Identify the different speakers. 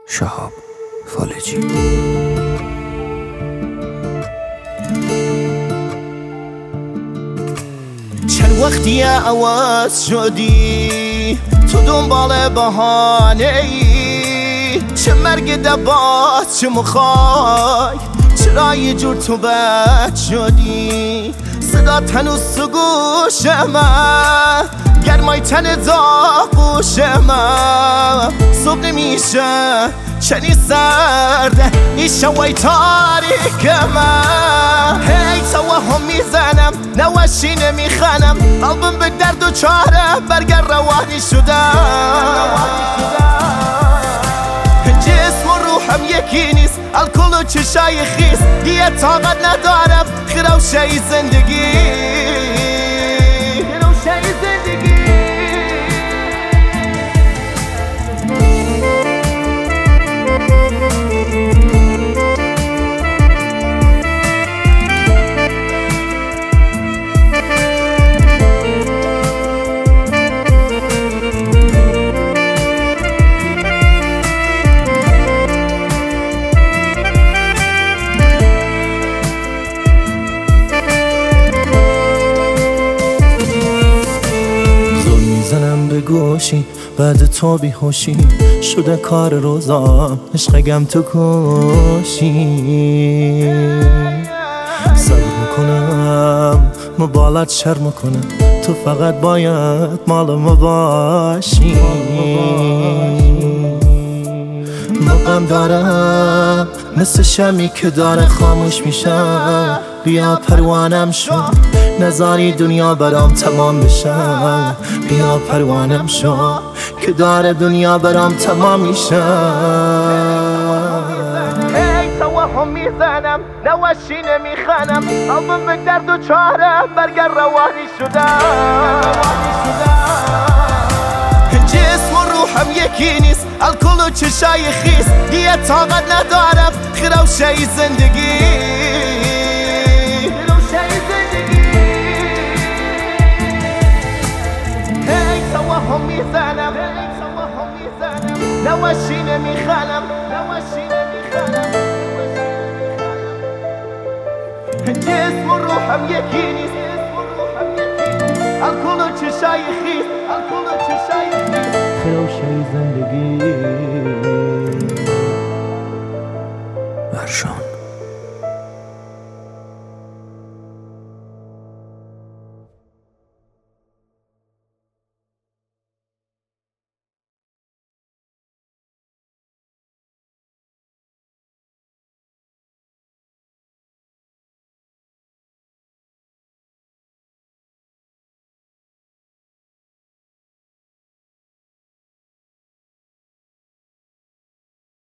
Speaker 1: شهاب فالجی.
Speaker 2: چند وقتی عوض شدی تو دنبال بهانه ای، چه مرگ دبات چه مخوای، چرا یه جور تو بد شدی؟ صدا هنوز تو گوش من، گرمای تن داغوش من، صبح نمیشه چنین سرده این شوای تاریک من. هی توهم میزنم نوشی نمیخنم، قلبم به درد و چاره برگر روانی شدم. جسم و روحم یکی نیست، الکل و چشای خیس، دیگه طاقت ندارم خیروشای زندگی. زنم به گوشی بعد تو بیهوشی شده کار روزام، عشقم تو کشی. صبر میکنم مبالات شرم میکنم، تو فقط باید مال ما باشی. مقام دارم مثل شمی که داره خاموش میشم، بیا پروانم شو نذاری دنیا برام تمام بشم. بیا پروانم شو که داره دنیا برام تمام میشم. هی توهم میزنم نوشی نمیخنم، قلبم به درد و چاره برگر روانی شدم. جسم و روحم یکی نیست، الکل و چشای خیس، دیگه طاقت ندارم خیروشای زندگی. توهم میزنم نوشی نمیخنم، جسم و روحم یکی نیست، الکل و چشای خیس،